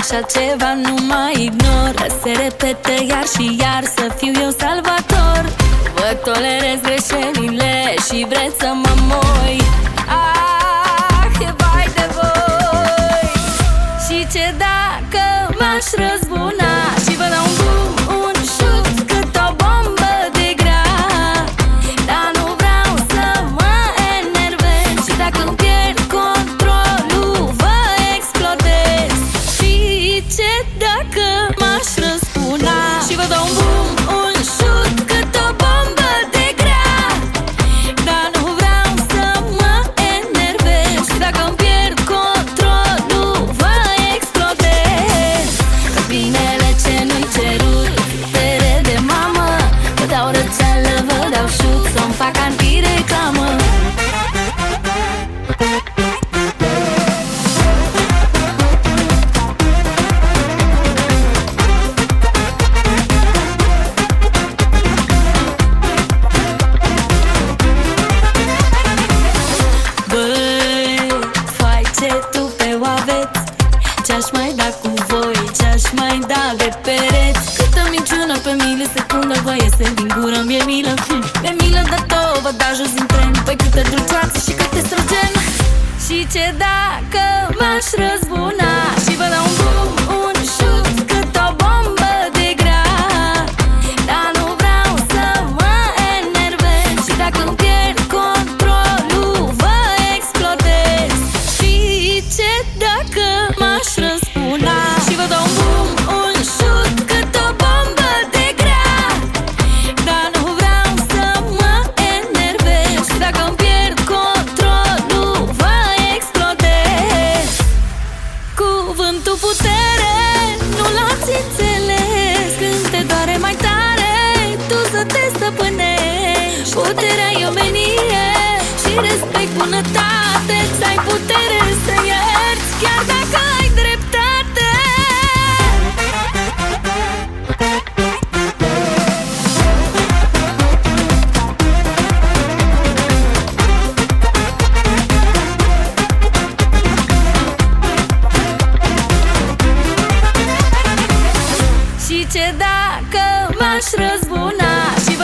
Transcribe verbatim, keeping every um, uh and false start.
așa ceva nu mai ignor. Se repetă iar și iar, să fiu eu salvator. Vă tolerez greșelile și vreți să mă moi. Ah, e vai de voi. Și ce dacă m-aș răzbuna și vă dau un bum, un șut cât o bombă de grea. Dar nu vreau să mă enervez și dacă îmi pierd controlul vă explodez. Și ce dacă m-aș răzbuna și vă dau un bum, un șut cât o bombă de grea. Dar nu vreau să mă enervez și dacă îmi pierd controlul vă explodez. Că binele ce nu-i cerut, putere de mamă. Vă dau răceală, vă dau șut, să-mi fac antireclamă. Ce-aș mai da cu voi, ce-aș mai da de pereți. Câtă minciună pe milisecundă vă iese din gură, mi-e milă. Mi-e milă de tot, vă dau jos din tren. Păi câte dulceață și cât estrogen. Și ce dacă m-aș răzbuna și vă dau un bum, un șut cât o bombă de grea. Dar nu vreau să mă enervez și dacă îmi pierd controlul vă explodez. Și ce dacă m-aș răzbuna și vă dau un bum, un șut cât o bombă de grea. Dar nu vreau să mă enervez și dacă îmi pierd controlul vă explodez. Cuvântul putere nu l-ați înțeles. Când te doare mai tare tu să te stăpânești. Puterea e o menie și respect, bunătate. Să ai putere să ierți chiar dacă ai dreptate. Și ce dacă m-aș răzbuna și